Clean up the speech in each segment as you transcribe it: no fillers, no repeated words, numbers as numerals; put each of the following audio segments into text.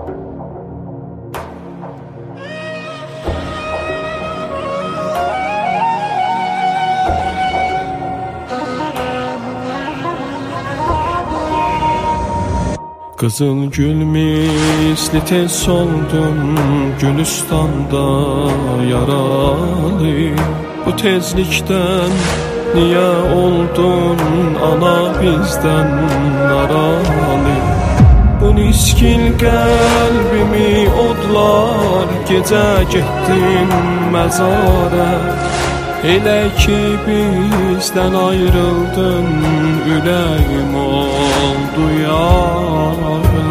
Kızıl gül misli tez soldum Gülüstanda yaralı. Bu tezlikten niye oldun ana bizden naralı? Bu niskil kalbimi odlar, gece gittin mezara. Elə ki bizden ayrıldın, ürəyim oldu yara.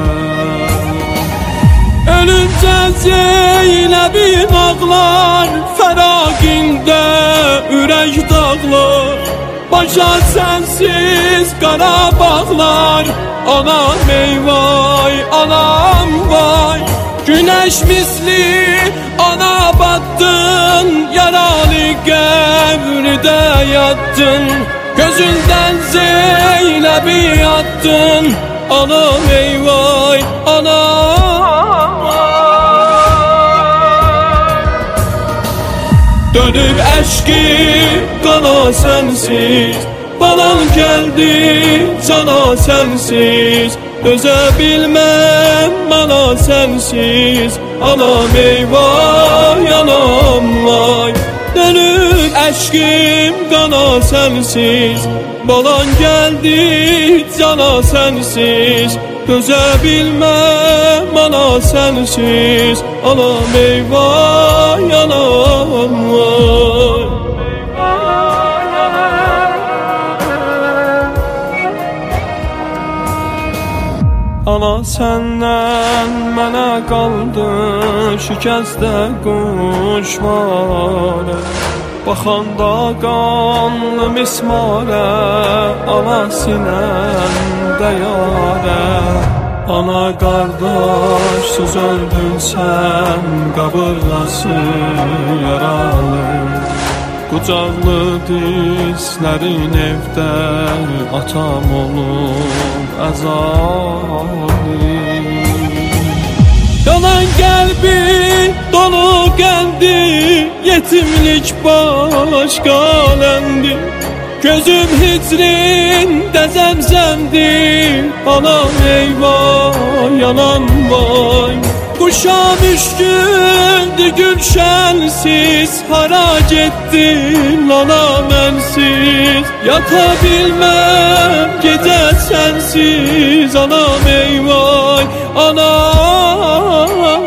Ölünce Zeynəbin ağlar, fəraqində ürək dağlar. Başa sensiz Qarabağlar, anam eyvay, anam vay. Güneş misli ana battın, yaralı qəbrdə yattın. Gözünden Zeynəbi attın, anam eyvay, anam vay. Dönüp eşki qana sensiz, balan geldi cana sensiz. Dözə bilmem bana sensiz, anam eyvay, anam vay. Dönüp eşkim qana sensiz, balan geldi cana sensiz. Dözə bilmem bana sensiz, anam eyvay, anam vay. Ana senden mənə qaldı şikəstə quşmara. Baxanda qanlı mismarə, ana sinəmdə yarə. Ana qardaşsız öldün sən, qabırğası yaralı. Qucaqlı dizlərin evdə atam olub əzali. Yanan qəlbi dolu qəndi, yetimlik başqa ləndi. Gözüm hicrində zəmzəmdir, anam eyvay, anam vay. Kuşa müşküldü gülşensiz, hara gettin ana mənsiz. Yata bilmem gece sensiz, anam eyvay, anam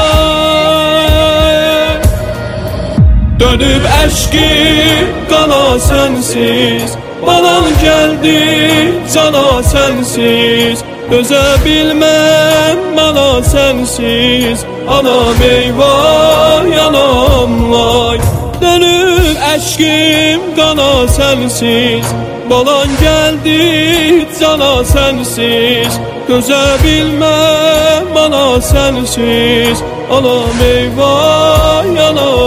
vay. Dönüp eşki qana sensiz, balan geldi cana sensiz. Dözə bilmem bana sensiz, anam eyvay, anam vay. Dönüp eşkim qana sensiz, balan geldi cana sensiz. Dözə bilmem bana sensiz, anam eyvay, anam